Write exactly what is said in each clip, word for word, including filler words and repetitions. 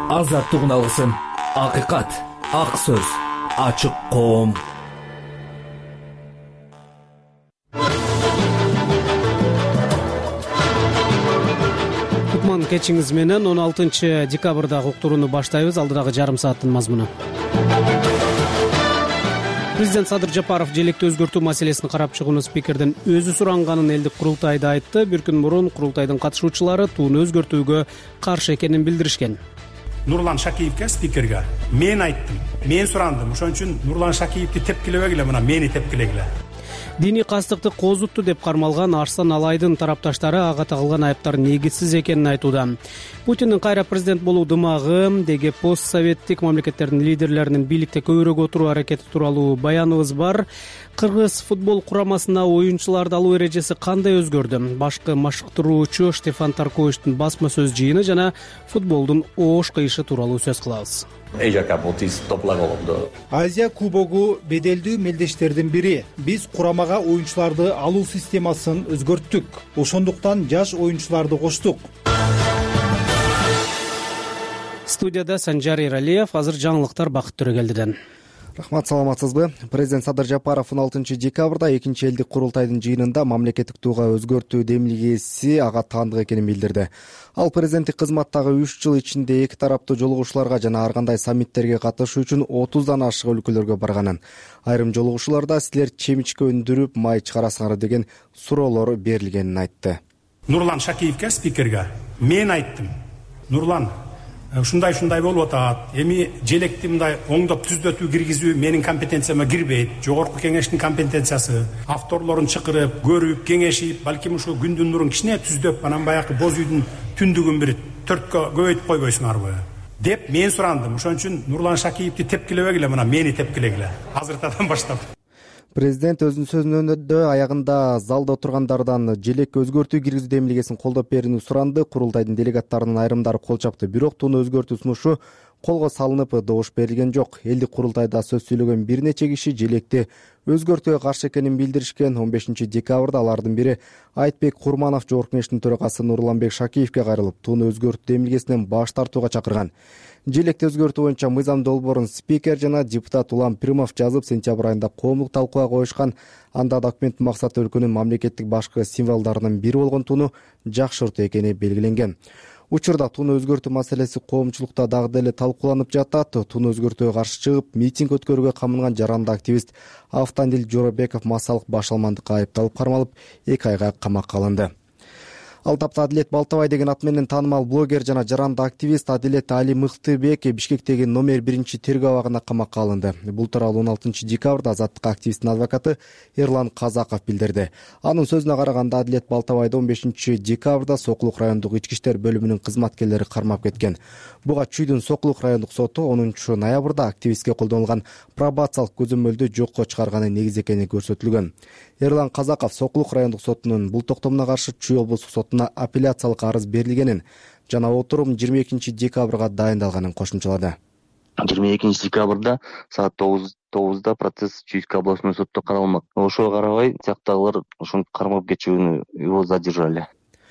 Азаттыгын алгысың. Акыйкат, ак сөз, ачык коом. Кутман кечиңиз менен он алтынчы декабрдагы уктурууну баштайбыз. Алдыдагы жарым сааттын мазмуну. Президент Садыр Жапаров желекти өзгөртүү маселесин карап чыгууну спикерден өзү суранганын элдик курултайда айтты. Бир күн мурун курултайдын катышуучулары тууну өзгөртүүгө каршы экенин билдиришкен. Нурлан Шакиевке, спикерге, мен айттым, мен сурандым. Ошон үчүн Нурлан Шакиевди тепкилебегиле, мына мени тепкилегиле. Диний кастыкты козутту деп кармалган Арслан Алайдын тарапташтары ага тагылган айыптардын негизсиз экенин айтууда. Путиндин кайра президент болуу дымагы деги постсоветтик мамлекеттердин лидерлеринин бийликте көбүрөөк отуруу аракети тууралуу баяныбыз бар. Кыргыз футбол курамасына оюнчуларды алуу эрежеси кандай өзгөрдү? Башкы машыктыруучу Штефан Тарковичтин басма сөз жыйыны жана футболдун оош кыйышы тууралуу сөз кылабыз. Азия кубогу беделдүү мелдештердин бири. Биз курамага оюнчуларды алуу системасын өзгөрттүк. Ошондуктан жаш оюнчуларды коштук. Студияда Санжар Эралиев. Азыр жаңылыктар Бакыт Төрөгелдиден. Рахмат, саламатсызбы? Президент Садыр Жапаров он алтынчы декабрда экинчи элдик курултайдын жыйынында мамлекеттик туга өзгөртүү демилгеси ага таандык экенин билдирди. Ал президенттик кызматтагы үч жыл ичинде эки тараптуу жолугушууларга жана ар кандай саммиттерге катышуу үчүн отуздан ашык өлкөлөргө барганын, айрым жолугушууларда силер чемичке өндүрүп май чыгарасыңар деген суроолор берилгенин айтты. Нурлан Шакиевке, спикерге, мен айттым. Нурлан, ушундай ушундай болуп атат. Эми желекти мындай оңдоп түзөтүү киргизүү менин компетенцияма кирбейт. Жогорку кеңештин компетенциясы. Авторлорун чакырып, көрүп, кеңешип, балким ушу күндүн нурун кичине түздөп, анан баягы боз үйдүн түндүгүн бир төрткө көбөйтүп койбойсуңарбы деп мен сурандым. Ошон үчүн Нурлан Шакиевди тепкилебегиле, мына мени тепкилегиле. Азыртадан баштап. Президент өзүнүн сөзүндө аягында залда отургандардан желек өзгөртүү киргизүү демилгесин колдоп берүүнү суранды. Курултайдын делегаттарынын айрымдары кол чапты. Бирок тууну өзгөртүү сунушу колго салынып, добуш берилген жок. Элдик курултайда сөз сүйлөгөн бир нече киши желекти өзгөртүүгө каршы экенин билдиришкен. он бешинчи декабрда алардын бири Айтбек Курманов жогорку кеңештин төрагасы Нурланбек Шакиевке кайрылып, тууну өзгөртүү демилгесинен баш тартууга чакырган. Желекти өзгөртүү боюнча мыйзам долбоорун спикер жана депутат Улам Пирмов жазып, сентябрь айында коомдук талкууга коюшкан. Анда документтин максаты өлкөнүн мамлекеттик башкы символдорунун бири болгон тууну жакшыртуу экени белгиленген. Учурда тууну өзгөртүү маселеси коомчулукта дагы деле талкууланып жатат. Тууну өзгөртүүгө каршы чыгып, митинг өткөрүүгө камынган жаранды активист Автандил Жоробеков массалык башалмандыкка айыпталып кармалып, эки айга камакка алынды. Ал тапта Адилет Балтабай деген ат менен таанымал блогер жана жаранды активист Адилет Али Мыктыбек Бишкектеги номер биринчи тергөө абагына камакка алынды. Бул тууралуу он алтынчы декабрда Азаттык активисттин адвокаты Эрлан Казаков билдирди. Анын сөзүнө караганда Адилет Балтабайды он бешинчи декабрда Сокулук райондук ички иштер бөлүмүнүн кызматкерлери кармап кеткен. Буга Чүйдүн Сокулук райондук соту онунчу ноябрда активистке колдонулган пробациялык көзөмөлдү жокко чыгарганы негиз экени көрсөтүлгөн. Эрлан Казаков Сокулук райондук сотунун бул токтомуна каршы Чүй облустук сотуна апелляциялык арыз берилгенин жана отурум жыйырма экинчи декабрга дайындалганын кошумчалады. жыйырма экинчи декабрда саат тогузда процесс Чүйский областной сотто каралмак. Ошого карабай сыяктагылар ошону кармап кетүүнү его задержали.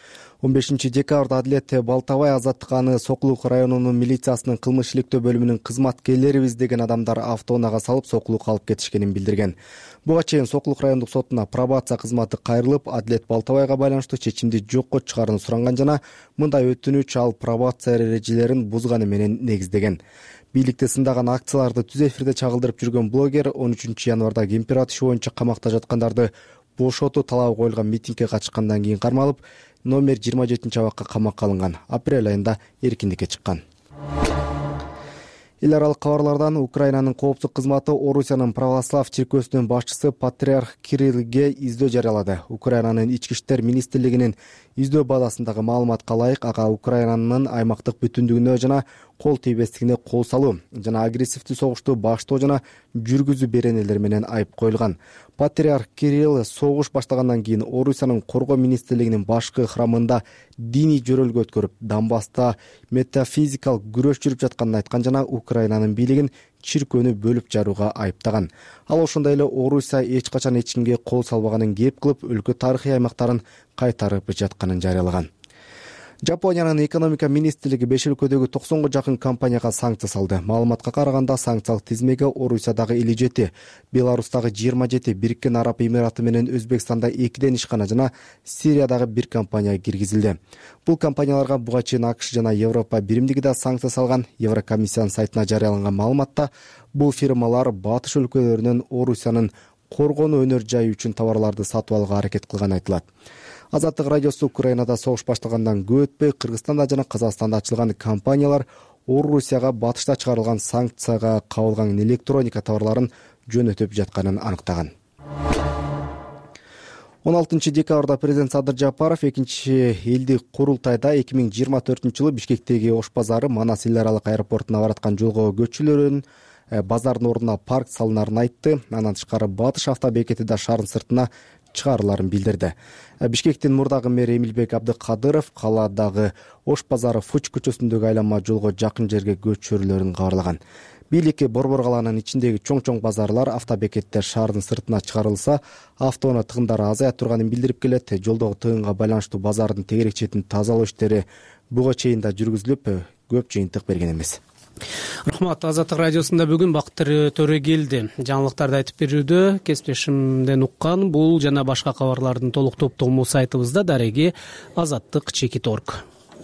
он бешинчи декабрда Адилет Балтабай Азаттык аны Сокулук районунун милициясынын кылмыш иликтөө бөлүмүнүн кызматкерлерибиз деген адамдар автоунаага салып Сокулукка алып кетишкенин билдирген. Буга чейин Сокулук райондук сотуна пробация кызматы кайрылып, Адилет Балтабайга байланыштуу чечимди жокко чыгарууну суранган жана мындай өтүнүч ал пробация эрежелерин бузганы менен негиздеген. Бийликти сындаган акцияларды түз эфирде чагылдырып жүргөн блогер он үчүнчү январда кемпир иши боюнча камакта жаткандарды бошотуу талабы коюлган митингге катышкандан кийин кармалып, номер жыйырма жетинчи абакка камакка алынган. Апрель айында эркиндикке чыккан. Эл аралык кабарлардан Украинанын коопсуздук кызматы Орусиянын православ чиркөөсүнүн башчысы патриарх Кириллге издөө жарыялады. Украинанын ички иштер министрлигинин издөө базасындагы маалыматка ылайык, ага Украинанын аймактык бүтүндүгүнө жана кол тийбестигине кол салуу жана агрессивдүү согушту баштоо жана жүргүзүү беренелери менен айып коюлган. Патриарх Кирилл согуш баштагандан кийин Орусиянын коргоо министрлигинин башкы храмында диний жөрөлгө өткөрүп, Донбасста метафизикалык күрөш жүрүп жатканын айткан жана Украинанын бийлигин чиркөөнү бөлүп жарууга айыптаган. Ал ошондой эле Орусия эч качан эч кимге кол салбаганын кеп кылып, өлкө тарыхый аймактарын кайтарып жатканын жарыялаган. Жапониянын экономика министрлиги беш өлкөдөгү токсонго жакын компанияга санкция салды. Маалыматка караганда санкциялык тизмеге Орусиядагы элүү жети, Беларустагы жыйырма жети, Бириккен Араб Эмираты менен Өзбекстанда экиден ишкана жана Сириядагы бир компания киргизилди. Бул компанияларга буга чейин АКШ жана Европа биримдиги да санкция салган. Еврокомиссиянын сайтына жарыяланган маалыматта бул фирмалар батыш өлкөлөрүнөн Орусиянын коргонуу өнөр жайы үчүн товарларды сатып алууга аракет кылганы айтылат. Азаттык радиосу Украинада согуш башталгандан көп өтпөй Кыргызстанда жана Казакстанда ачылган компаниялар Орусияга батышта чыгарылган санкцияга кабылган электроника товарларын жөнөтүп жатканын аныктаган. он алтынчы декабрда президент Садыр Жапаров экинчи элдик курултайда эки миң жыйырма төртүнчү жылы Бишкектеги Ош базары Манас эл аралык аэропортуна бараткан жолго көчүлөрүн базардын ордуна парк салынарын айтты. Андан тышкары Батыш автобекети да шаардын сыртына чыгарыларын билдирди. Бишкектин мурдагы мэри Эмилбек Абдыкадыров калаадагы Ош базары Фуч көчөсүндөгү айланма жолго жакын жерге көчүрүлөрүн кабарлаган. Бийлик Борбор калаанын ичиндеги чоң-чоң базарлар автобекеттер шаардын сыртына чыгарылса, автоунаа тыгындары азая турганын билдирип келет. Жолдогу тыгынга байланыштуу базардын тегерек четин тазалоо иштери буга чейин да жүргүзүлүп, көп жыйынтык берген эмес. Рахмат. Азаттык радиосунда бүгүн Бактыр Төрөгелди жаңылыктарды айтып берүүдө кесиптешимден уккан бул жана башка кабарлардын толук топтому сайтыбызда дареги азаттык чекит точка орг.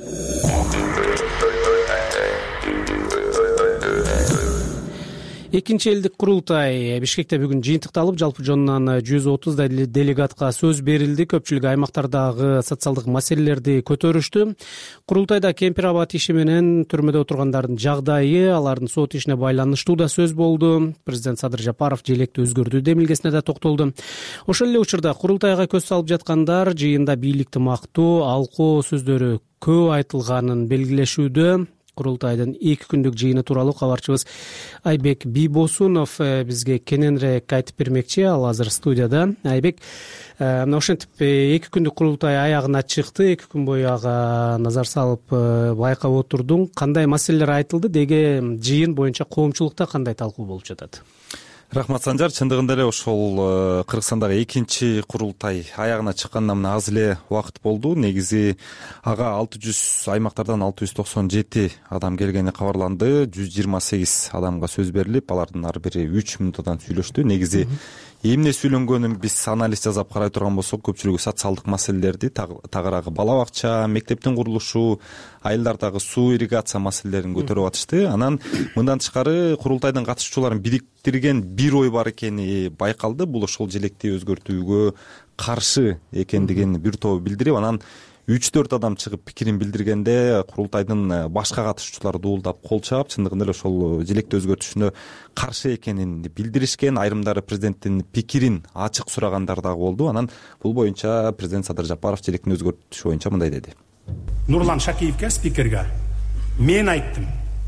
Экинчи элдик курултай Бишкекте бүгүн жыйынтыкталып, жалпы жонунан жүз отуз делегатка сөз берилди. Көпчүлүгү аймактардагы социалдык маселелерди көтөрүштү. Курултайда кемпир абат иши менен түрмөдө отургандардын жагдайы, алардын сот ишине байланыштуу да сөз болду. Президент Садыр Жапаров желекти өзгөртүү демилгесине да токтолду. Ошол эле учурда курултайга көз салып жаткандар жыйында бийликти мактоо, алкоо сөздөрү көп айтылганын белгилешүүдө. Курултайдын эки күндүк жыйыны тууралуу кабарчыбыз Айбек Бийбосунов бизге кененирээк айтып бермекчи. Ал азыр студияда. Айбек, мына ошентип эки күндүк курултай аягына чыкты. эки күн бою ага назар салып байкап отурдуң. Кандай маселелер айтылды? Деге жыйын боюнча коомчулукта кандай талкуу болуп жатат? Рахмат, Санжар. Чындыгында эле ошол Кыргызстандагы экинчи курултай аягына чыккандан мына аз эле убакыт болду. Негизи ага алты жүз аймактардан алты жүз токсон жети адам келгени кабарланды. жүз жыйырма сегиз адамга сөз берилип, алардын ар бири үч мүнөттөн сүйлөштү. Негизи эмне сүйлөнгөнүн биз анализ жасап карай турган болсок, көпчүлүгү социалдык маселелерди, тагыраагы бала бакча, мектептин курулушу, айылдардагы суу, ирригация маселелерин көтөрүп атышты. Анан мындан тышкары курултайдын катышуучуларын бириктирген бир ой бар экени байкалды. Бул ошол желекти өзгөртүүгө каршы экендигин бир тобу билдирип, анан үч төрт адам чыгып пикирин билдиргенде курултайдын башка катышуучулары дуулдап кол чаап, чындыгында эле ошол желекти өзгөртүшүнө каршы экенин билдиришкен. Айрымдары президенттин пикирин ачык сурагандар дагы болду. Анан бул боюнча президент Садыр Жапаров желектин өзгөртүшү боюнча мындай деди. Нурлан Шакиевке, спикерге мен айттым.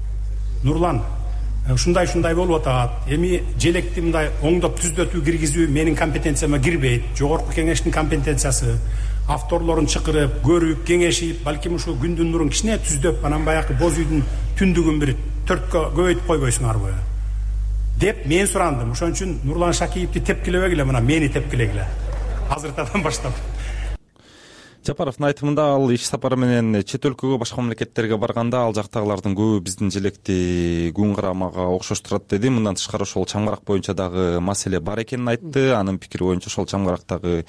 Нурлан, ушундай ушундай болуп атат. Эми желекти мындай оңдоп түзөтүү киргизүү менин компетенцияма кирбейт. Жогорку кеңештин компетенциясы. Авторлорун чакырып, көрүп, кеңешип, балким ушу күндүн нурун кичине түздөп, анан баягы боз үйдүн түндүгүн бир төрткө көбөйтүп койбойсуңарбы деп мен сурандым. Ошон үчүн Нурлан Шакиевди тепкилебегиле, мына мени тепкилегиле. Азыртадан баштап. Жапаровдун айтымында ал иш сапары менен чет өлкөгө, башка мамлекеттерге барганда ал жактагылардын көбү биздин желекти күн карамага окшоштурат деди. Мындан тышкары ошол чамгарак боюнча дагы маселе бар экенин айтты. Анын пикири боюнча ошол чамгарактагы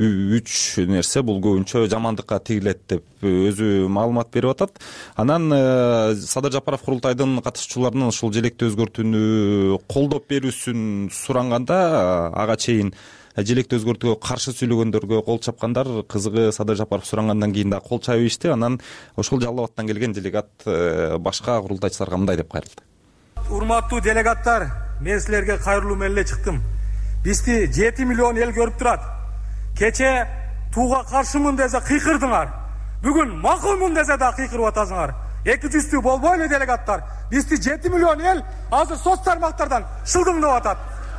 үч нерсе бул көбүнчө жамандыкка тигилет деп өзү маалымат берип атат. Анан Садыр Жапаров курултайдын катышуучуларынын ошол желекти өзгөртүүнү колдоп берүүсүн суранганда, ага чейин желекти өзгөртүүгө каршы сүйлөгөндөргө кол чапкандар кызыгы Садыр Жапаров сурангандан кийин да кол чаап ийишти. Анан ошол Жалал Абадтан келген делегат башка курултайчыларга мындай деп кайрылды. Урматтуу делегаттар, мен силерге кайрылуу менен эле чыктым. Бизди жети миллион эл көрүп турат. Кече тууга каршымын десе кыйкырдыңар. Бүгүн макулмун десе да кыйкырып атасыңар. эки жүздүү болбойлу делегаттар. Бизди жети миллион эл азыр соц тармактардан шылдыңдап атат.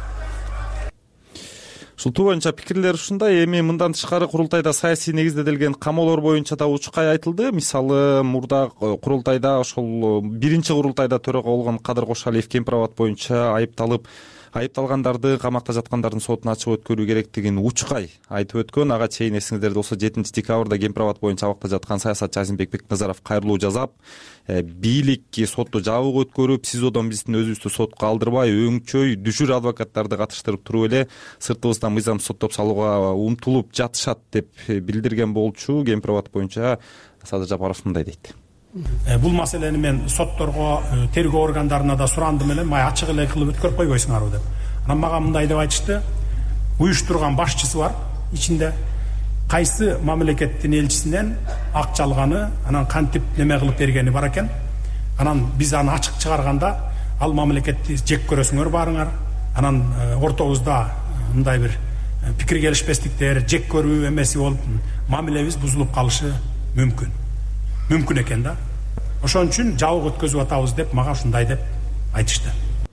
Ушул боюнча пикирлер ушундай. Эми мындан тышкары курултайда саясий негизделген камоолор боюнча да учкай айтылды. Мисалы, мурда курултайда ошол биринчи курултайда төрага болгон Кадыр Кошалиев кемпир абат боюнча айыпталып айыпталгандарды, камакта жаткандардын сотун ачык өткөрүү керектигин учкай айтып өткөн. Ага чейин эсиңиздерде болсо жетинчи декабрда Кемпир абад боюнча абакта жаткан саясатчы Азимбек Бекназаров кайрылуу жасап, бийлик сотту жабык өткөрүп, СИЗОдон биздин өзүбүздү сотко алдырбай, өңчөй дүшүр адвокаттарды катыштырып туруп эле сыртыбыздан мыйзам соттоп салууга умтулуп жатышат деп билдирген болчу. Кемпир абад боюнча Садыр Жапаров мындай дейт. Бул маселени мен сотторго, тергөө органдарына да сурандым эле, май ачык эле кылып өткөрүп койбойсуңарбы деп. Анан мага мындай деп айтышты: уюштурган башчысы бар ичинде, кайсы мамлекеттин элчисинен акча алганы, анан кантип неме кылып бергени бар экен. Анан биз аны ачык чыгарганда, ал мамлекетти жек көрөсүңөр баарыңар. Анан ортобузда мындай бир пикир келишпестиктер, жек көрүү эмеси болуп, мамилебиз бузулуп калышы мүмкүн. Мүмкүн экен да. Ошон үчүн жабык өткөзүп атабыз деп мага ушундай деп айтышты.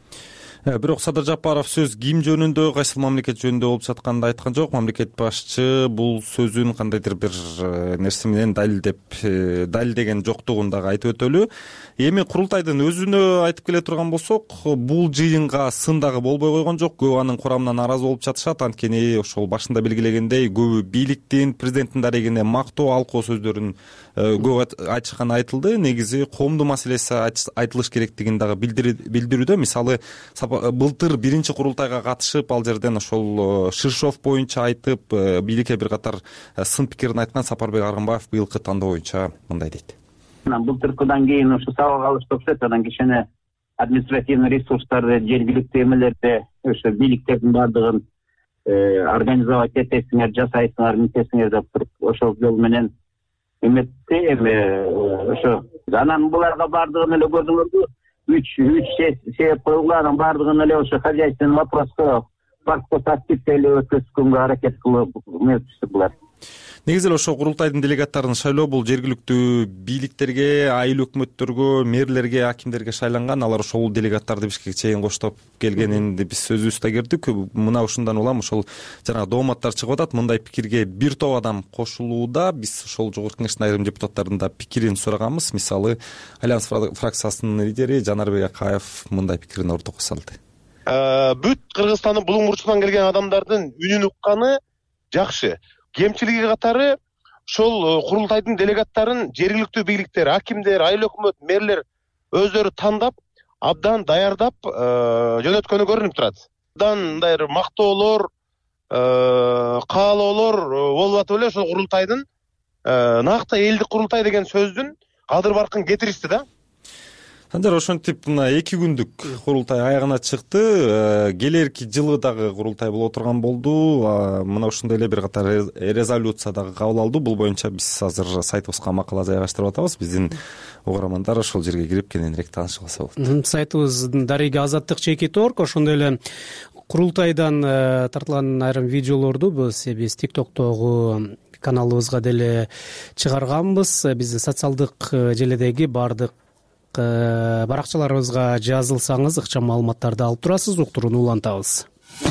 Бирок Садыр Жапаров сөз ким жөнүндө, кайсы мамлекет жөнүндө болуп жатканын айткан жок. Мамлекет башчы бул сөзүн кандайдыр бир нерсе менен далилдеп, далилдеген жоктугун дагы айтып өтөлү. Эми курултайдын өзүнө айтып келе турган болсок, бул жыйынга сын дагы болбой койгон жок. Көбү анын курамынан нааразы болуп жатышат. Анткени ошол башында белгилегендей, көбү бийликтин, президенттин дарегине мактоо, алкоо сөздөрүн көп айтышканы айтылды. Негизи коомдун маселеси айтылыш керектигин дагы билдирүүдө. Мисалы, былтыр биринчи курултайга катышып, ал жерден ошол Ширшов боюнча айтып, бийликке бир катар сын пикирин айткан Сапарбек Аргынбаев быйылкы тандоо боюнча мындай дейт. Былтыркыдан кийин ушу сабак алышты окшойт. Анан кичине административный ресурстарды жергиликтүү эмелерде ошо бийликтердин баардыгын организовать этесиңер, жасайсыңар, мисесиңер деп туруп, ошол жол менен эметти. Эми ошо анан буларга баардыгын эле көрдүңөрбү? Үч үч себеп коюлган, баардыгын эле ошо хозяйственный вопроско паркко тартипте эле өткөзгөнгө аракет кылып эместир булар. Негизи эле ошо курултайдын делегаттарын шайлоо бул жергиликтүү бийликтерге, айыл өкмөттөргө, мэрлерге, акимдерге шайланган. Алар ошол делегаттарды Бишкекке чейин коштоп келгенин биз сөзүбүздө кирдик. Мына ушундан улам ошол жанагы дооматтар чыгып атат. Мындай пикирге бир топ адам кошулууда. Биз ошол жогорку кеңештин айрым депутаттарынын да пикирин сураганбыз. Мисалы, Альянс фракциясынын лидери Жанарбек Акаев мындай пикирин ортого салды. Бүт Кыргызстандын булуң бурчунан келген адамдардын үнүн укканы жакшы. Кемчилиги катары ошол курултайдын делегаттарын жергиликтүү бийликтер, акимдер, айыл өкмөт, мэрлер өздөрү тандап, абдан даярдап жөнөткөнү көрүнүп турат. Абдан мындай мактоолор, каалоолор болуп атып эле ошол курултайдын накта элдик курултай деген сөздүн кадыр баркын кетиришти да. Санжар, ошентип мына эки күндүк курултай аягына чыкты. Келерки жылы дагы курултай боло турган болду. Мына ушундай эле бир катар резолюция дагы кабыл алды. Бул боюнча биз азыр сайтыбызга макала жайгаштырып атабыз. Биздин угармандар ошол жерге кирип кененирээк таанышып алса болот. Сайтыбыздын дареги азаттык чекит орг, ошондой эле курултайдан тартылган айрым видеолорду биз биз TikTok'тогу каналыбызга деле чыгарганбыз. Биздин социалдык желедеги бардык баракчаларыбызга жазылсаңыз ыкчам маалыматтарды алып турасыз, уктурууну улантабыз.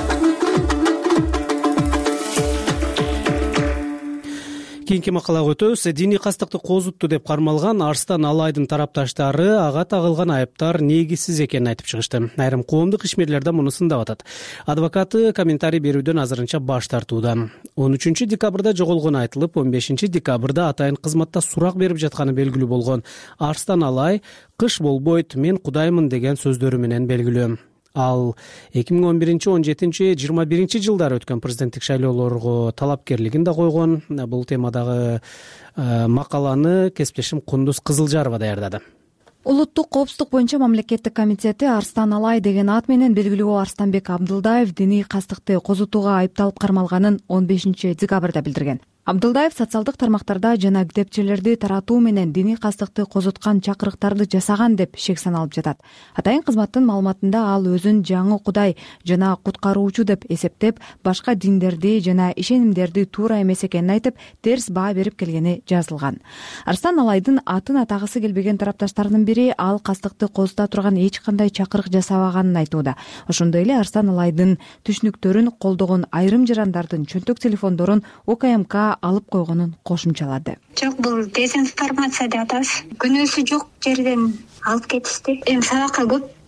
Кийинки макалага өтөбүз. Диний кастыкты козутту деп кармалган Арстан Алайдын тарапташтары ага тагылган айыптар негизсиз экенин айтып чыгышты. Айрым коомдук ишмерлер да муну сындап атат. Адвокаты комментарий берүүдөн азырынча баш тартууда. он үчүнчү декабрда жоголгону айтылып, он бешинчи декабрда атайын кызматта сурак берип жатканы белгилүү болгон Арстан Алай кыш болбойт, мен кудаймын деген сөздөрү менен белгилүү. Ал эки миң он биринчи, он жетинчи, жыйырма биринчи жылдары өткөн президенттик шайлоолорго талапкерлигин да койгон. Бул темадагы макаланы кесиптешим Кундуз Кызылжарова даярдады. Улуттук коопсуздук боюнча мамлекеттик комитети Арстан Алай деген ат менен белгилүү Арстанбек Абдылдаев диний кастыкты козутууга айыпталып кармалганын он бешинчи декабрда билдирген. Абдылдаев социалдык тармактарда жана китепчелерди таратуу менен диний кастыкты козуткан чакырыктарды жасаган деп шек саналып жатат. Атайын кызматтын маалыматында ал өзүн жаңы Кудай жана куткаруучу деп эсептеп, башка диндерди жана ишенимдерди туура эмес экенин айтып, терс баа берип келгени жазылган. Арстан Алайдын атын атагысы келбеген тарапташтарынын бири ал кастыкты козута турган эч кандай чакырык жасабаганын айтууда. Ошондой эле Арстан Алайдын түшүнүктөрүн колдогон айрым жарандардын чөнтөк телефондорун УКМК алып койгонун кошумчалады. Жок, бул дезинформация деп атабыз. Күнөөсү жок жерден алып кетишти. Эми сабакка көп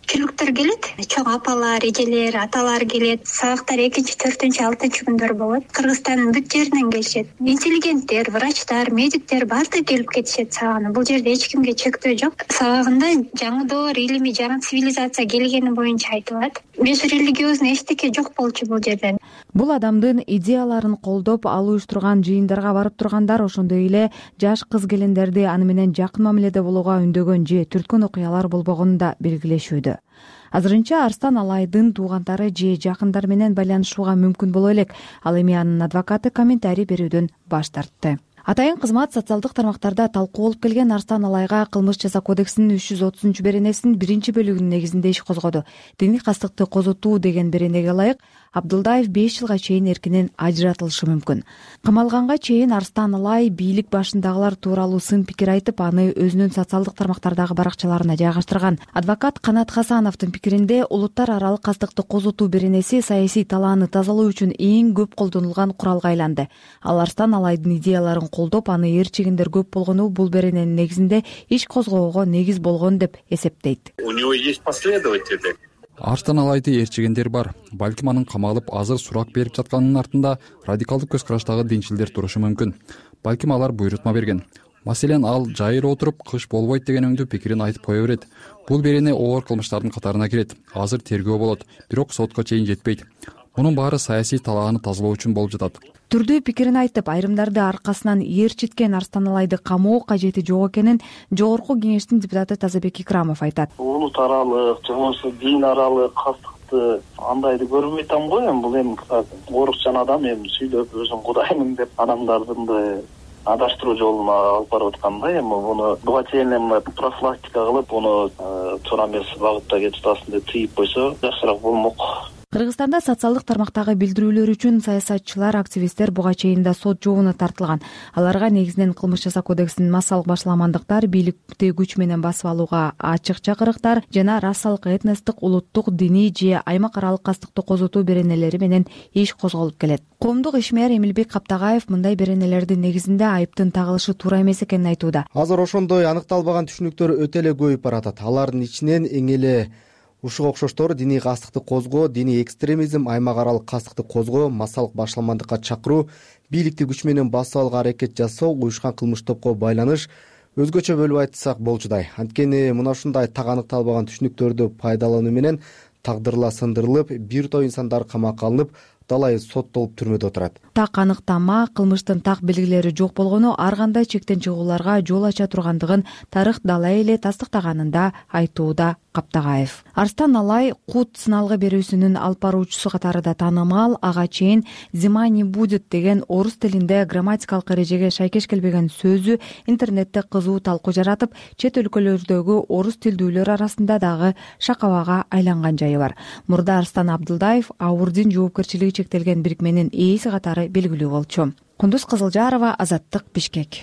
күчкүлүктөр келет, чоң апалар, эжелер, аталар келет. Сабактар экинчи, төртүнчү, алтынчы күндөр болот. Кыргызстандын бүт жеринен келишет. Интеллигенттер, врачтар, медиктер баардыгы келип кетишет сабагына. Бул жерде эч кимге чектөө жок. Сабагында жаңы доор, илимий, жаңы цивилизация келгени боюнча айтылат. Беш религиозный эчтеке жок болчу бул жерден. Бул адамдын идеяларын колдоп, ал уюштурган жыйындарга барып тургандар, ошондой эле жаш кыз келиндерди аны менен жакын мамиледе болууга үндөгөн же түрткөн окуялар болбогонун да белгилешүүдө. Азырынча Арстан Алайдын туугандары же жакындар менен байланышууга мүмкүн боло элек. Ал эми анын адвокаты комментарий берүүдөн баш тартты. Атайын кызмат социалдык тармактарда талкуу болуп келген Арстан Алайга кылмыш жаза кодексинин үч жүз отузунчу беренесинин биринчи бөлүгүнүн негизинде иш козгоду. Диний кастыкты козутуу деген беренеге ылайык Абдулдаев беш жылга чейин эркинен ажыратылышы мүмкүн. Камалганга чейин Арстан Алай бийлик башындагылар тууралуу сын пикир айтып, аны өзүнүн социалдык тармактардагы баракчаларына жайгаштырган. Адвокат Канат Хасановдун пикиринде, улуттар аралык кастыкты козутуу беренеси саясий талааны тазалоо үчүн эң көп колдонулган куралга айланды. Ал Арстан Алайдын идеяларын колдоп, аны ээрчигиндер көп болгону бул берененин негизинде иш козгоого негиз болгон деп эсептейт. У него есть последователи. Арстан Алайды ээрчигендер бар. Балким анын камалып азыр сурак берип жатканынын артында радикалдык көз караштагы динчилдер турушу мүмкүн. Балким алар буйрутма берген. Маселен, ал жайыр отуруп кыш болбойт деген өңдүү пикирин айтып кое берет. Бул берене оор кылмыштардын катарына кирет. Азыр тергөө болот, бирок сотко чейин жетпейт. Мунун баары саясий талааны тазалоо үчүн болуп жатат. Түрдүү пикирин айтып, айрымдарды аркасынан ээрчиткен Арстан Алайды камоо кажети жок экенин Жогорку кеңештин депутаты Тазабек Икрамов айтат. Улут аралык, же болбосо дин аралык кастыкты андайды көрбөй атам го. Эми бул эми орукчан адам эми сүйлөп өзүм кудаймын деп адамдарды адаштыруу жолуна алып барып атканда, эми буну буга чейин эми профилактика кылып, буну туура эмес багытта кетип атасын деп тыйып койсо жакшыраак болмок. Кыргызстанда социалдык тармактагы билдирүүлөр үчүн саясатчылар, активисттер буга чейин да сот жообуна тартылган. Аларга негизинен кылмыш жаза кодексинин массалык башаламандыктар, бийликти күч менен басып алууга ачык чакырыктар жана расалык, этностук, улуттук, диний же аймак аралык кастыкты козутуу беренелери менен иш козголуп келет. Коомдук ишмер Эмилбек Каптагаев мындай беренелердин негизинде айыптын тагылышы туура эмес экенин айтууда. Азыр ошондой аныкталбаган түшүнүктөр өтө эле көбөйүп баратат. Алардын ичинен эң эле ушуга окшоштор диний кастыкты козгоо, диний экстремизм, аймак аралык кастыкты козгоо, массалык башаламандыкка чакыруу, бийликти күч менен басып алууга аракет жасоо, уюшкан кылмыш топко байланыш, өзгөчө бөлүп айтсак болчудай. Анткени мына ушундай так аныкталбаган түшүнүктөрдү пайдалануу менен тагдырла сындырылып, бир топ инсандар камакка алынып, далай соттолуп түрмөдө отурат. Так аныктама, кылмыштын так белгилери жок болгону ар кандай чектен чыгууларга жол ача тургандыгын тарых далай эле тастыктаганын да айтууда Каптагаев. Арстан Алай кут сыналгы берүүсүнүн алып баруучусу катары да таанымал. Ага чейин «Зима не будет» деген орус тилинде грамматикалык эрежеге шайкеш келбеген сөзү интернетте кызуу талкуу жаратып, чет өлкөлөрдөгү орус тилдүүлөр арасында дагы шакабага айланган жайы бар. Мурда Арстан Абдулдаев ауыр дин жоопкерчилиги чектелген бирикменин ээси катары белгилүү болчу. Кундуз Кызылжарова, Азаттык, Бишкек.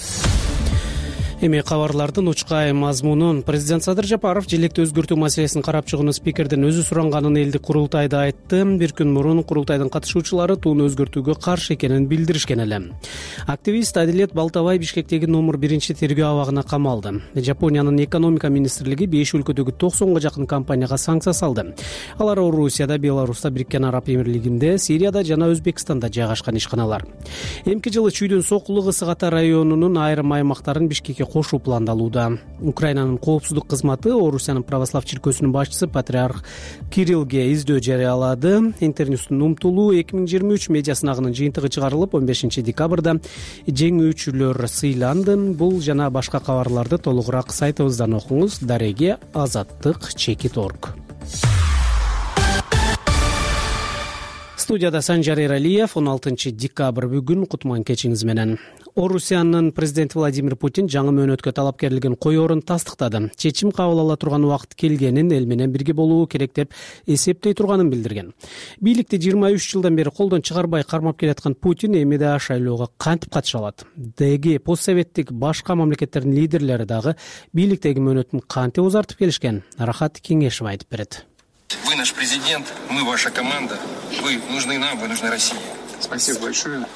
Эми кабарлардын учкай мазмунун президент Садыр Жапаров желекти өзгөртүү маселесин карап чыгууну спикердин өзү суранганын элдик курултайда айтты. Бир күн мурун курултайдын катышуучулары тууну өзгөртүүгө каршы экенин билдиришкен эле. Активист Адилет Балтабай Бишкектеги номер биринчи тергөө абагына камалды. Жапониянын экономика министрлиги беш өлкөдөгү токсонго жакын компанияга санкция салды. Алар Орусияда, Беларуста, Бириккен Араб Эмирлигинде, Сирияда жана Өзбекстанда жайгашкан ишканалар. Эмки жылы чүйдүн сокулугу Сыгата районунун айрым аймактарын Бишкекке кошуу пландалууда. Украинанын коопсуздук кызматы Орусиянын православ чиркөөсүнүн башчысы патриарх Кириллге издөө жарыялады. Интерньюстун умтулуу эки миң жыйырма үч медиа сынагынын жыйынтыгы чыгарылып, он бешинчи декабрда жеңүүчүлөр сыйланды. Бул жана башка кабарларды толугураак сайтыбыздан окуңуз. Дареге азаттык чекит точка орг. Студияда Санжар Эралиев. он алтынчы декабрь бүгүн кутман кечиңиз менен. Орусиянын президенти Владимир Путин жаңы мөөнөткө талапкерлигин коёрун тастыктады. Чечим кабыл ала турган убакыт келгенин, эл менен бирге болуу керек деп эсептей турганын билдирген. Бийликти жыйырма үч жылдан бери колдон чыгарбай кармап келаткан Путин эми да шайлоого кантип катыша алат? Деги постсоветтик башка мамлекеттердин лидерлери дагы бийликтеги мөөнөтүн кантип узартып келишкен? Рахат Кеңешев айтып берет. Вы наш президент, мы ваша команда, вы нужны нам, вы нужны России. Спасибо большое.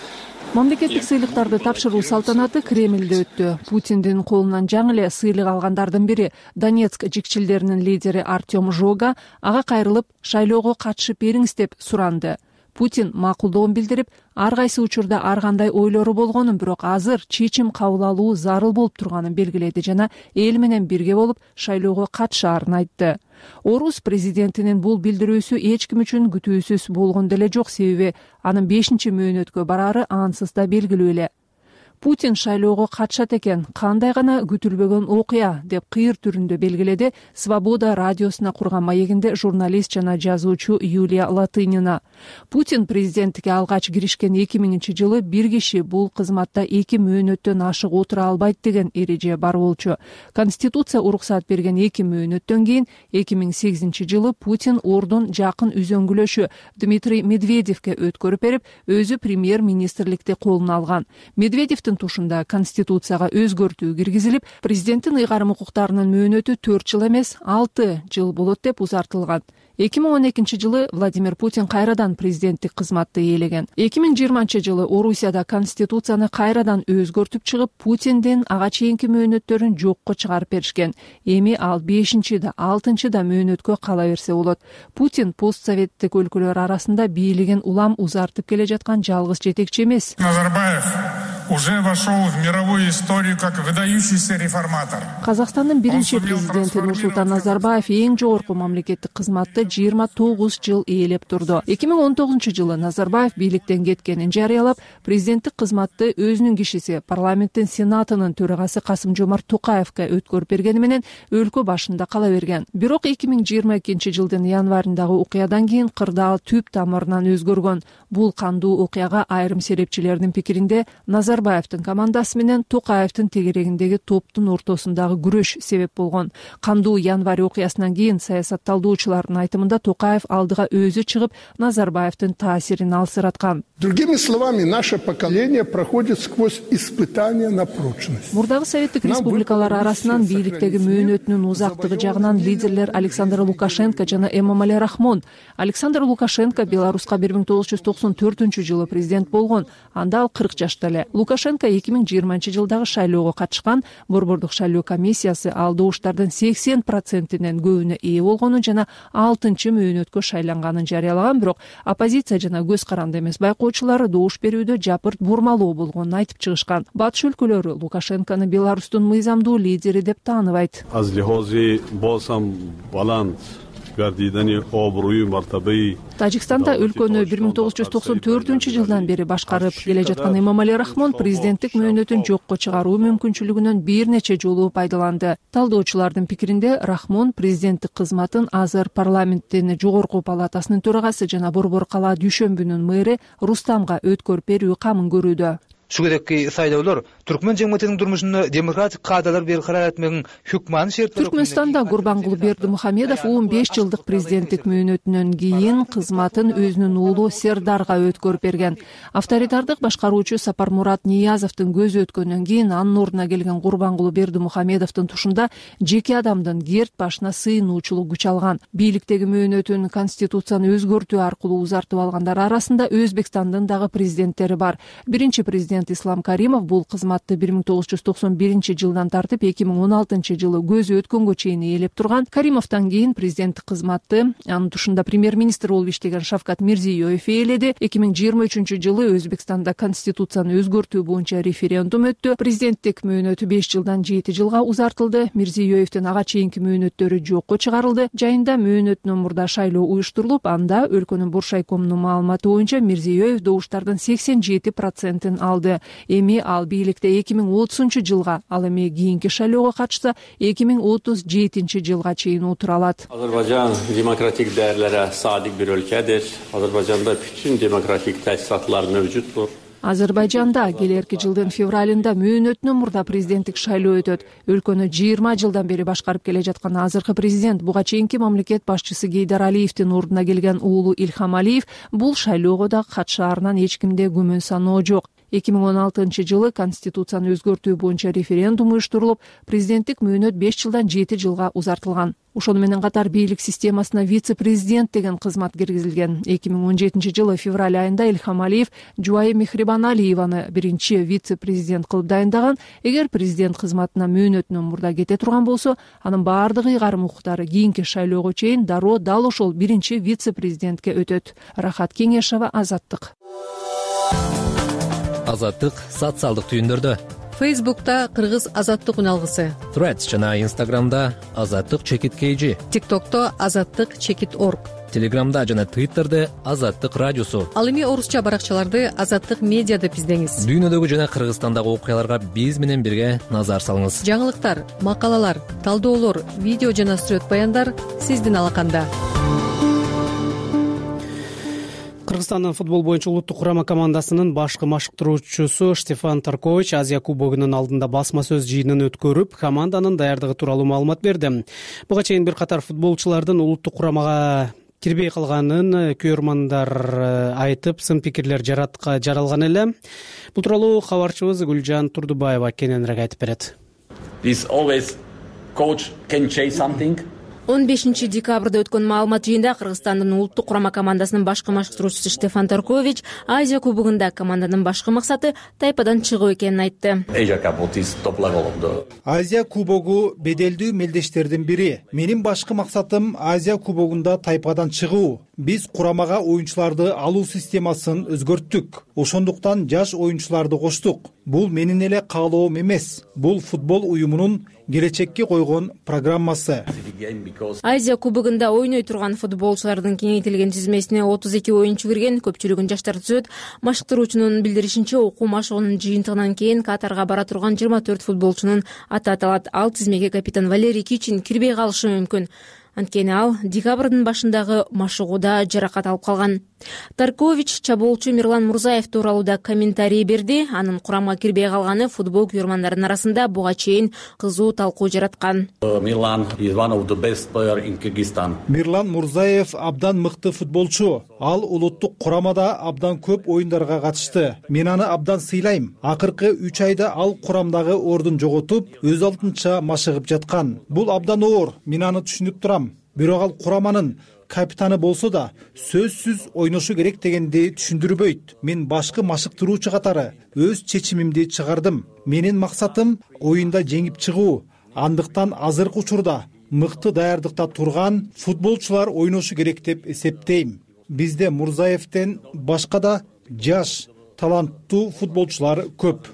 Мамлекеттик сыйлыктарды тапшыруу салтанаты Кремлде өттү. Путиндин колунан жаңы эле сыйлык алгандардын бири Донецк жикчилдеринин лидери Артем Жога ага кайрылып шайлоого катышып бериңиз деп суранды. Путин макулдугун билдирип, ар кайсы учурда ар кандай ойлору болгонун, бирок азыр чечим кабыл алуу зарыл болуп турганын белгиледи жана эл менен бирге болуп шайлоого катышаарын айтты. Орус президентинин бул билдирүүсү эч ким үчүн күтүүсүз болгон деле жок, себеби анын бешинчи мөөнөткө бараары ансыз да белгилүү эле. Путин шайлоого катышат экен, кандай гана күтүлбөгөн окуя деп кыйыр түрүндө белгиледи Свобода радиосуна курган маегинде журналист жана жазуучу Юлия Латынина. Путин президенттикке алгач киришкен эки миңинчи жылы бир киши бул кызматта эки мөөнөттөн ашык отура албайт деген эреже бар болчу. Конституция уруксат берген эки мөөнөттөн кийин эки миң сегизинчи жылы Путин ордун жакын үзөңгүлөшү Дмитрий Медведевке өткөрүп берип, өзү премьер-министрликти колуна алган. Медведевдин тушунда конституцияга өзгөртүү киргизилип, президенттин ыйгарым укуктарынын мөөнөтү төрт жыл эмес, алты жыл болот деп узартылган. эки миң он экинчи жылы Владимир Путин кайрадан президенттик кызматты ээлеген. эки миң жыйырманчы жылы Орусияда конституцияны кайрадан өзгөртүп чыгып, Путиндин ага чейинки мөөнөттөрүн жокко чыгарып беришкен. Эми ал бешинчи да алтынчы да мөөнөткө кала берсе болот. Путин постсоветтик өлкөлөр арасында бийлигин улам узартып келе жаткан жалгыз жетекчи эмес. Назарбаев уже вошел в мировую историю как выдающийся реформатор. Казакстандын биринчи президенти Нурсултан Назарбаев эң жогорку мамлекеттик кызматты жыйырма тогуз жыл ээлеп турду. эки миң он тогузунчу жылы Назарбаев бийликтен кеткенин жарыялап, президенттик кызматты өзүнүн кишиси парламенттин сенатынын төрагасы Касым-Жомарт Токаевке өткөрүп бергени менен өлкө башында кала берген. Бирок эки миң жыйырма экинчи жылдын январындагы окуядан кийин кырдаал түп тамырынан өзгөргөн. Бул кандуу окуяга айрым серепчилердин пикиринде Назарбаевдин командасы менен Токаевдин тегерегиндеги топтун ортосундагы күрөш себеп болгон. Кандуу январь окуясынан кийин саясатталдоочулардын айтымында Токаев алдыга өзү чыгып, Назарбаевдин таасирин алсыраткан. Другими словами, наше поколение проходит сквозь испытания на прочность. Мурдагы советтик республикалар арасынан бийликтеги мөөнөтүнүн узактыгы жагынан лидерлер Александр Лукашенко жана Эмомали Рахмон. Александр Лукашенко Беларуска бир миң тогуз жүз токсон төртүнчү жылы президент болгон. Анда ал кырк жашта эле. Лукашенко эки миң жыйырманчы жылдагы шайлоого катышкан. Борбордук шайлоо комиссиясы ал добуштардын сексен процентинен көбүнө ээ болгонун жана алтынчы мөөнөткө шайланганын жарыялаган, бирок оппозиция жана көз каранды эмес байкоочулары добуш берүүдө жапырт бурмалоо болгонун айтып чыгышкан. Батыш өлкөлөрү Лукашенкону Беларустун мыйзамдуу лидери деп тааныбайт. Аз лихози болсам баланд гардидани обруй мартабаи. Тажикстанда өлкөнү бир миң тогуз жүз токсон төртүнчү жылдан бери башкарып келе жаткан Эмомали Рахмон президенттик мөөнөтүн жокко чыгаруу мүмкүнчүлүгүнөн бир нече жолу пайдаланды. Талдоочулардын пикиринде Рахмон президенттик кызматын азыр парламенттин жогорку палатасынын төрагасы жана Борбор калаа Дүйшөмбүнүн мэри Рустамга өткөрүп берүү камын көрүүдө. Şugadaki saylawlar Türkmen cemiyetinin durmuşunda demokratik kadalar berqarar etmegin hükmany şert. Türkmenistanda Gurbanguly Berdimuhamedov он беш жылдык президенттик мөөнөтүнөн кийин кызматын өзүнүн уулу Сердарга өткөрүп берген. Авторитардык башкаруучу Сапармурат Ниязовдун көзү өткөндөн кийин анын ордуна келген Гурбангулы Бердимухамедовдун тушунда жеке адамдын керт башына сыйынуучулук күч алган. Бийликтеги мөөнөтүн конституцияны өзгөртүү аркылуу узартып алгандар арасында Өзбекстандын дагы президенттери бар. Биринчи президент Ислам Каримов бул кызматты бир миң тогуз жүз токсон биринчи жылдан тартып эки миң он алтынчы жылы көзү өткөнгө чейин ээлеп турган. Каримовдон кийин президенттик кызматты анын тушунда премьер-министр болуп иштеген Шавкат Мирзиёев ээледи. эки миң жыйырма үчүнчү жылы Өзбекстанда конституцияны өзгөртүү боюнча референдум өттү. Президенттик мөөнөтү беш жылдан жети жылга узартылды. Мирзиёевдин ага чейинки мөөнөттөрү жокко чыгарылды. Жайында мөөнөтүнөн мурда шайлоо уюштурулуп, анда өлкөнүн Буршайкомунун маалыматы боюнча Мирзиёев добуштардын сексен жети процентин алды. Эми ал бийликте эки миң отузунчу жылга, ал эми кийинки шайлоого катышса эки миң отуз жетинчи жылга чейин отура алат. Azerbaycan demokratik değerlere sadık bir ülkedir. Azerbaycan'da bütün demokratik tesisatlar mevcuttur. Азербайжанда келерки жылдын февралында мөөнөтүнөн мурда президенттик шайлоо өтөт. Өлкөнү жыйырма жылдан бери башкарып келе жаткан азыркы президент, буга чейинки мамлекет башчысы Гейдар Алиевдин ордуна келген уулу Илхам Алиев бул шайлоого да катышаарынан эч кимде күмөн саноо жок. эки миң он алтынчы жылы конституцияны өзгөртүү боюнча референдум уюштурулуп, президенттик мөөнөт беш жылдан жети жылга узартылган. Ошону менен катар бийлик системасына вице-президент деген кызмат киргизилген. эки миң он жетинчи жылы февраль айында Илхам Алиев Жубайы Мехрибаналиеваны биринчи вице-президент кылып дайындаган. Эгер президент кызматына мөөнөтүнөн мурда кете турган болсо, анын баардык ыйгарым укуктары кийинки шайлоого чейин дароо дал ошол биринчи вице-президентке өтөт. Рахат Кеңешова, Азаттык. Азаттык социалдык түйүндөрдө. Фейсбукта Кыргыз Азаттык уналгысы, Threads жана Инстаграмда Азаттык чекит kg, ТикТокто Азаттык чекит орг, Телеграмда жана Твиттерде Азаттык радиосу. Ал эми орусча баракчаларды Азаттык медиа деп издеңиз. Дүйнөдөгү жана Кыргызстандагы окуяларга биз менен бирге назар салыңыз. Жаңылыктар, макалалар, талдоолор, видео жана сүрөт баяндар сиздин алаканда. Кыргызстандын футбол боюнча улуттук курама командасынын башкы машыктыруучусу Стефан Таркович Азия кубогунун алдында басма сөз жыйынын өткөрүп, команданын даярдыгы тууралуу маалымат берди. Буга чейин бир катар футболчулардын улуттук курамага кирбей калганын көрөрмандар айтып, сын пикирлер жаралган эле. Бул тууралуу кабарчыбыз Гүлжан Турдубаева кененирээк айтып берет. он бешинчи декабрда өткөн маалымат жыйында Кыргызстандын улуттук курама командасынын башкы машыктыруучусу Стефан Таркович Азия кубогунда команданын башкы максаты тайпадан чыгуу экенин айтты. Азия кубогу беделдүү мелдештердин бири. Менин башкы максатым Азия кубогунда тайпадан чыгуу. Биз курамага оюнчуларды алуу системасын өзгөрттүк. Ошондуктан жаш оюнчуларды коштук. Бул менин эле каалоом эмес. Бул футбол уюмунун келечекке койгон программасы. Азия кубогунда ойной турган футболчулардын кеңейтилген тизмесине отуз эки оюнчу кирген, көпчүлүгүн жаштар түзөт. Машыктыруучунун билдиришинче, окуу машыгуунун жыйынтыгынан кийин Катарга бара турган жыйырма төрт футболчунун аты аталат. Ал тизмеге капитан Валерий Кичин кирбей калышы мүмкүн. Анткени ал декабрдын башындагы машыгууда жаракат алып калган. Таркович чабоолчу Мирлан Мурзаев тууралуу да комментарий берди. Анын курамга кирбей калганы футбол көрөрмандардын арасында буга чейин кызуу талкуу жараткан. Мирлан Мурзаев абдан мыкты футболчу. Ал улуттук курамада абдан көп оюндарга катышты. Мен аны абдан сыйлайм. Акыркы үч айда ал курамдагы ордун жоготуп, өз алдынча машыгып жаткан. Бул абдан оор. Мен аны түшүнүп турам. Бирок ал кураманын капитаны болсо да сөзсүз ойношу керек дегенди түшүндүрбөйт. Мен башкы машыктыруучу катары өз чечимимди чыгардым. Менин максатым оюнда жеңип чыгуу. Андыктан азыркы учурда мыкты даярдыкта турган футболчулар ойношу керек деп эсептейм. Бизде Мурзаевден башка да жаш таланттуу футболчулар көп.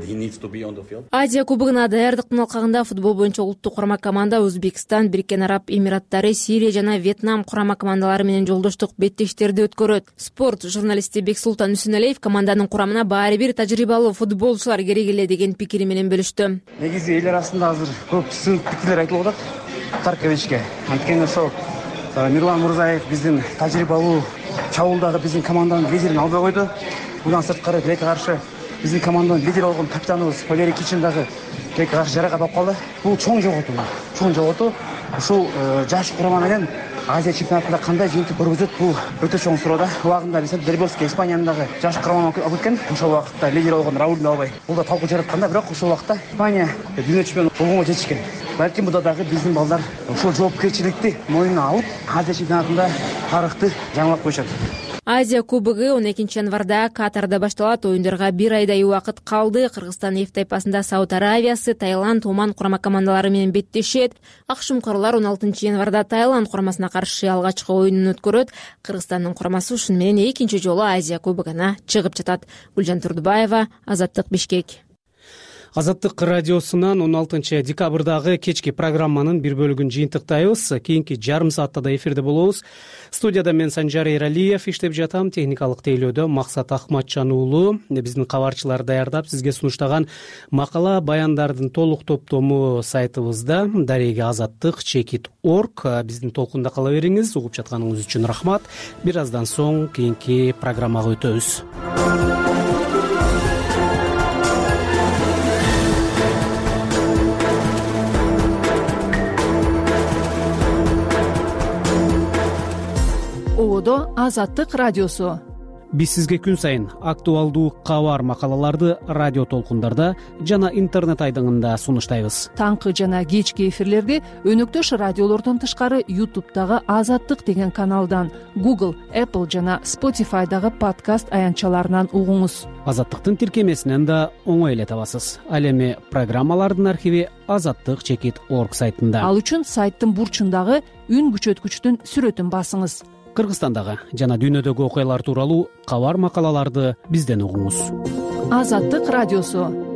Азия кубогуна даярдыктын алкагында футбол боюнча улуттук курама команда Өзбекстан, Бириккен Араб Эмираттары, Сирия жана Вьетнам курама командалары менен жолдоштук беттештерди өткөрөт. Спорт журналисти Бексултан Үсүнөлиев команданын курамына баары бир тажрыйбалуу футболчулар керек эле деген пикири менен бөлүштү. Негизи эл арасында азыр көп сынып пикирлер айтылып атат Тарковичке. Анткени ошол Мирлан Мурзаев биздин тажрыйбалуу чабуулдагы биздин команданын лидерин албай койду. Bundan sırtkары Грекке каршы биздин команданын лидери болгон капитаныбыз Валерий Кичин дагы Грекке каршы жаракат алып калды. Бул чоң жоготуу. Чоң жоготуу. Ушул жаш курама менен Азия чемпионатында кандай жыйынтык көргөзөт, бул өтө чоң суроо да. Убагында биз Дербелский Испаниянын дагы жаш кураманы алып кеткен. Ошол убакытта лидер болгон Раулду албай. Бул да талкуу жаратканда, бирок ошол убакытта Испания дүйнө чемпиону болгонго жетишкен. Балким буда дагы биздин балдар ошол жоопкерчиликти мойнуна алып, Азия чемпионатында тарыхты жаңылап коюшат. Азия кубогу он экинчи январда Катарда башталат. Оюндарга бир айдай убакыт калды. Кыргызстан Эф тайпасында Сауд Аравиясы, Таиланд, Оман курама командалары менен беттешет. Акшумкарлар он алтынчы январда Таиланд курамасына каршы алгачкы оюнун өткөрөт. Кыргызстандын курамасы ушун менен экинчи жолу Азия кубогуна чыгып жатат. Гүлжан Турдубаева, Азаттык, Бишкек. Азаттык радиосунан он алтынчы декабрдагы кечки программанын бир бөлүгүн жыйынтыктайбыз. Кийинки жарым саатта да эфирде болобуз. Студияда мен Санжар Эралиев иштеп жатам. Техникалык тейлөөдө Максат Акматжан уулу. Биздин кабарчылар даярдап сизге сунуштаган макала баяндардын толук топтому сайтыбызда дареги азаттык чекит орг. Биздин толкунда кала бериңиз. Угуп жатканыңыз үчүн рахмат. Бир аздан соң кийинки программага өтөбүз. Оодо Азаттык радиосу. биз сизге күн сайын актуалдуу кабар макалаларды радио толкундарда жана интернет айдыңында сунуштайбыз. Таңкы жана кечки эфирлерди өнөктөш радиолордон тышкары ютубтагы Азаттык деген каналдан, Google, Apple жана Spotify'дагы подкаст аянтчаларынан угуңуз. Азаттыктын тиркемесинен да оңой эле табасыз. Ал эми программалардын архиви азаттык чекит орг сайтында. Ал үчүн сайттын бурчундагы үн күчөткүчтүн сүрөтүн басыңыз. Кыргызстандагы жана дүйнөдөгү окуялар тууралуу кабар макалаларды бизден угуңуз. Азаттык радиосу.